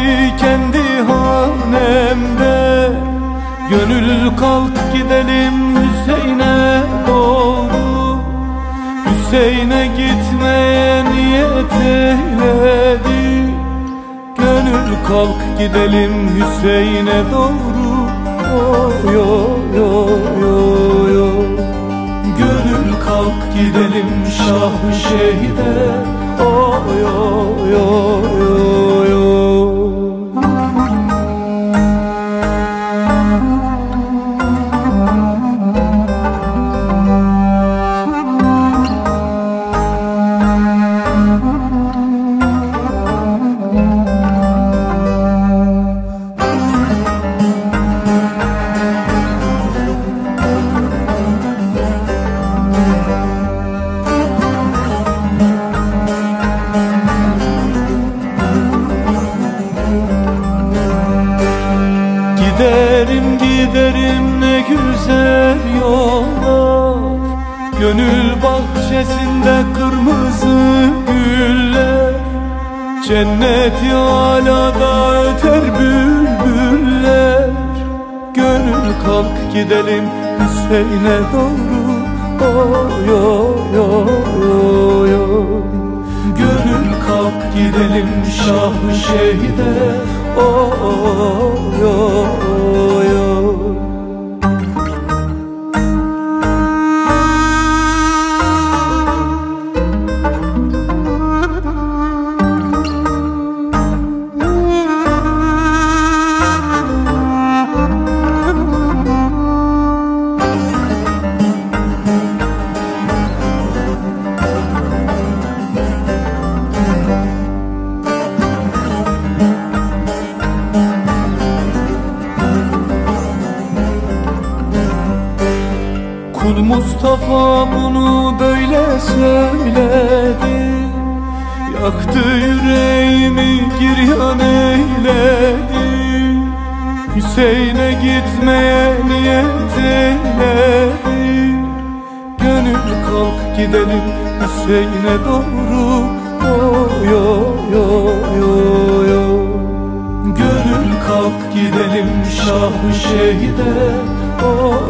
kendi hanemde. Gönül kalk gidelim Hüseyin'e doğru. Hüseyin'e gitmeye niyet eyledi. Gönül kalk gidelim Hüseyin'e doğru. Oy oy oy oy oy. Gönül kalk gidelim Şah-ı Şehid'e. Oy oy oy oy oy. Giderim giderim ne güzel yollar, gönül bahçesinde kırmızı güller. Cennet-i alada öter bülbüller. Gönül kalk gidelim Hüseyin'e doğru. Oy oy oy oy. Gönül kalk gidelim Şah-ı Şehid'e. Oy oy oy. Kul Mustafa bunu böyle söyledi. Yaktı yüreğimi, giryan eyledi. Hüseyin'e gitmeye niyet eyledi. Gönül kalk gidelim Hüseyin'e doğru. Oy oy oy oy oy. Gönül kalk gidelim Şah-ı Şehid'e. Oy